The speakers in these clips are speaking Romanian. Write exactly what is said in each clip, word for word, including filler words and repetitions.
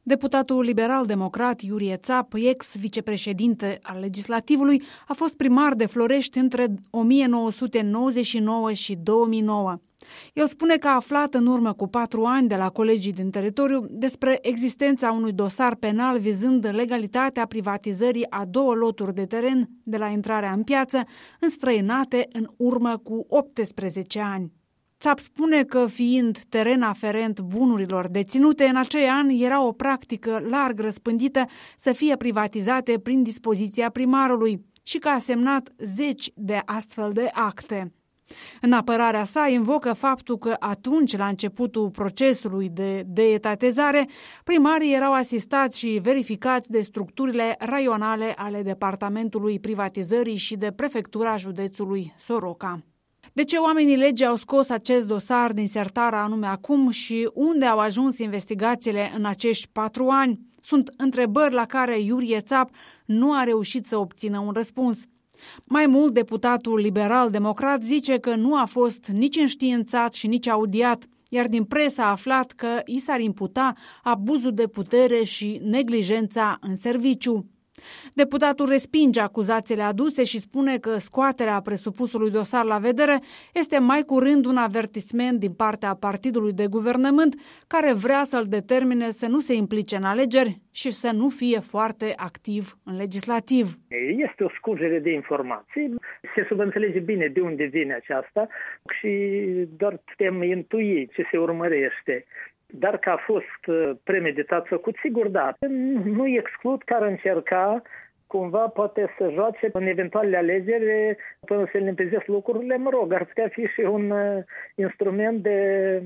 Deputatul liberal-democrat Iurie Țap, ex-vicepreședinte al Legislativului, a fost primar de Florești între o mie nouă sute nouăzeci și nouă și două mii nouă. El spune că a aflat în urmă cu patru ani de la colegii din teritoriu despre existența unui dosar penal vizând legalitatea privatizării a două loturi de teren de la intrarea în piață, înstrăinate în urmă cu optsprezece ani. Țap spune că, fiind teren aferent bunurilor deținute, în acei ani era o practică larg răspândită să fie privatizate prin dispoziția primarului și că a semnat zeci de astfel de acte. În apărarea sa invocă faptul că atunci, la începutul procesului de deetatizare, primarii erau asistați și verificați de structurile raionale ale Departamentului Privatizării și de Prefectura Județului Soroca. De ce oamenii legii au scos acest dosar din sertarea anume acum și unde au ajuns investigațiile în acești patru ani? Sunt întrebări la care Iurie Țap nu a reușit să obțină un răspuns. Mai mult, deputatul liberal-democrat zice că nu a fost nici înștiințat și nici audiat, iar din presă a aflat că i s-ar imputa abuzul de putere și neglijența în serviciu. Deputatul respinge acuzațiile aduse și spune că scoaterea presupusului dosar la vedere este mai curând un avertisment din partea partidului de guvernământ care vrea să-l determine să nu se implice în alegeri și să nu fie foarte activ în legislativ. Este o scurgere de informații, se subînțelege bine de unde vine aceasta și doar putem intui ce se urmărește. Dar că a fost premeditat făcut, sigur da. Nu exclud că ar încerca cumva poate să joace în eventuale alegeri până se limpezesc lucrurile, mă rog, ar putea fi și un instrument de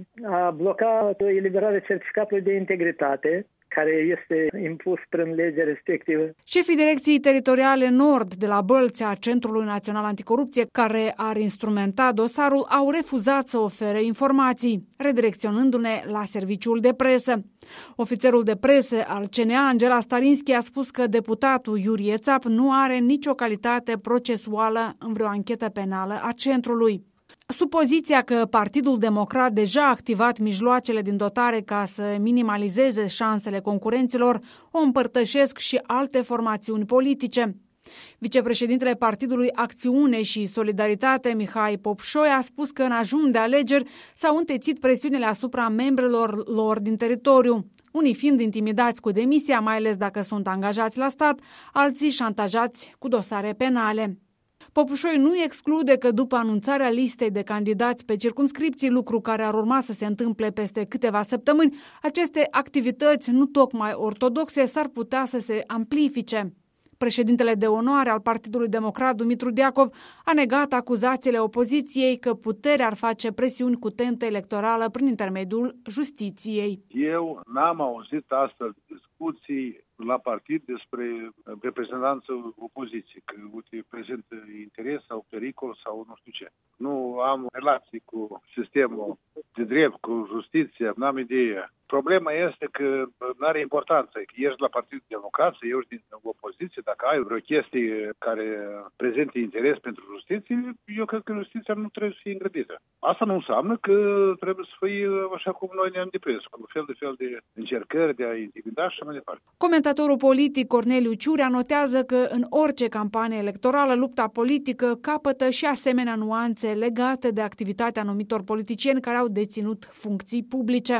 a bloca eliberarea certificatului de integritate, care este impus prin legea respectivă. Șefii Direcției Teritoriale Nord de la Bălți a Centrului Național Anticorupție, care ar instrumenta dosarul, au refuzat să ofere informații, redirecționându-ne la serviciul de presă. Ofițerul de presă al C N A, Angela Starinski, a spus că deputatul Iurie Țap nu are nicio calitate procesuală în vreo anchetă penală a centrului. Supoziția că Partidul Democrat deja a activat mijloacele din dotare ca să minimalizeze șansele concurenților o împărtășesc și alte formațiuni politice. Vicepreședintele Partidului Acțiune și Solidaritate, Mihai Popșoi, a spus că în ajun de alegeri s-au întețit presiunile asupra membrelor lor din teritoriu, unii fiind intimidați cu demisia, mai ales dacă sunt angajați la stat, alții șantajați cu dosare penale. Popușoi nu exclude că după anunțarea listei de candidați pe circumscripții, lucru care ar urma să se întâmple peste câteva săptămâni, aceste activități nu tocmai ortodoxe s-ar putea să se amplifice. Președintele de onoare al Partidului Democrat, Dumitru Deacov, a negat acuzațiile opoziției că puterea ar face presiuni cu tentă electorală prin intermediul justiției. Eu n-am auzit astfel de discuții la partid despre reprezentanță opoziției, că uite, prezintă interes sau pericol sau nu știu ce. Nu am relații cu sistemul de drept, cu justiția, n-am idee. Problema este că nu are importanță. Ești la Partidul Democrat, ești din opoziție, dacă ai vreo chestie care prezintă interes pentru justiție, eu cred că justiția nu trebuie să fie îngrădită. Asta nu înseamnă că trebuie să fie așa cum noi ne-am deprins, cu fel de fel de încercări de a intimida și mai departe. Comentatorul politic Corneliu Ciurea notează că în orice campanie electorală lupta politică capătă și asemenea nuanțe legate de activitatea anumitor politicieni care au deținut funcții publice.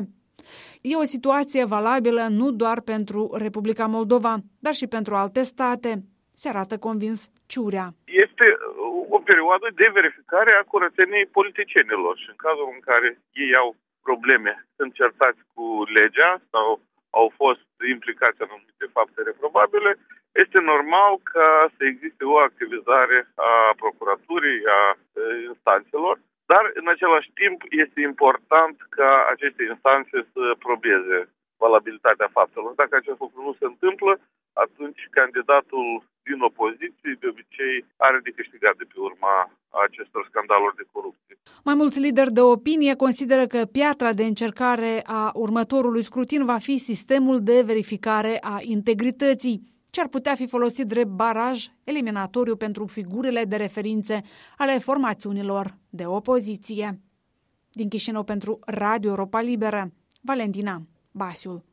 E o situație valabilă nu doar pentru Republica Moldova, dar și pentru alte state, se arată convins Ciurea. Este o perioadă de verificare a curățeniei politicienilor și în cazul în care ei au probleme, sunt certați cu legea sau au fost implicați în anumite fapte reprobabile, este normal ca să existe o activizare a procuraturii, a instanțelor, dar în același timp este important ca aceste instanțe să probeze valabilitatea faptelor. Dacă acest lucru nu se întâmplă, atunci candidatul din opoziție de obicei are de câștigat de pe urma acestor scandaluri de corupție. Mai mulți lideri de opinie consideră că piatra de încercare a următorului scrutin va fi sistemul de verificare a integrității, ce ar putea fi folosit drept baraj eliminatoriu pentru figurile de referințe ale formațiunilor de opoziție. Din Chișinău pentru Radio Europa Liberă, Valentina Basiul.